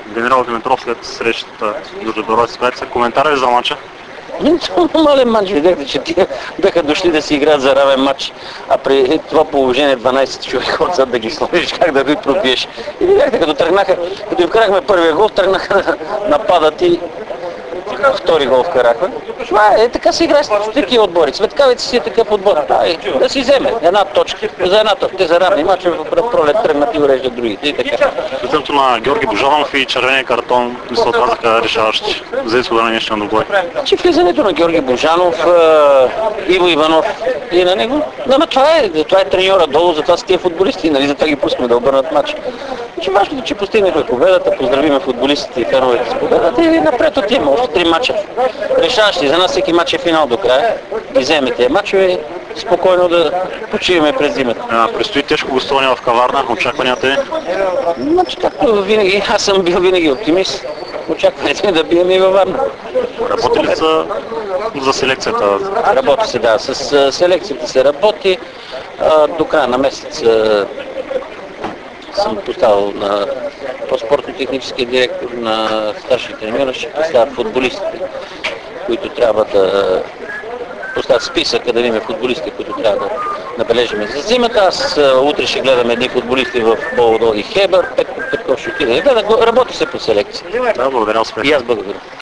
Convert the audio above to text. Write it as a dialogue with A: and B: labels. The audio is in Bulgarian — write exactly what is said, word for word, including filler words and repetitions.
A: генерал Димитров след срещата между Беларусь и Швеция. Коментар ли за матча?
B: Нормален матч, видяхте, че тия бяха дошли да си играят за равен матч, а при това положение дванайсет човека отзад да ги сложиш, как да ги пробиеш. И видяхте, като тръгнаха, като им вкарахме първия гол, тръгнаха да нападат и втори гол вкарахме. Това е, така се играе с такива отбори. Светкавица си е такъв отбор. Да, е, да си вземе една точка. За една точка. Те за равни мачове в пролет тръгнат и уреждат другите. И така.
A: Лицето на Георги Божанов и червения картон се оказаха решаващи за изхода на днешния двубой.
B: Че влизането на Георги Божанов, Иво Иванов и на него, да, но това е, това е треньора долу, затова са тия футболисти, нали, затова ги пускаме да обърнат матч. Че важното, че постигнахме победата, поздравиме футболистите и феновете с победата и напред отиваме. Още три мача. Решаващи. За нас всеки мач е финал до края. И вземе тези мачове, спокойно да почиваме през зимата.
A: А, предстои тежко гостуване в Каварна. Очакванията ви?
B: Значи, както винаги, аз съм бил винаги оптимист. Очаквайте ми да бием и във Варна.
A: Работи ли за, за селекцията?
B: Работи се, да. С селекцията се работи. А, до края на месец а, съм поставил на по-спортно-техническия директор, на старши треньора, ще поставя футболистите, които трябва да поставят списъка, да видим футболистите, които трябва да набележим за зимата. Аз утре ще гледам едни футболисти в Болдо и Хебър, Петко Петков ще отиде. Работи се по селекция.
A: Да, благодаря, успех.
B: И аз благодаря.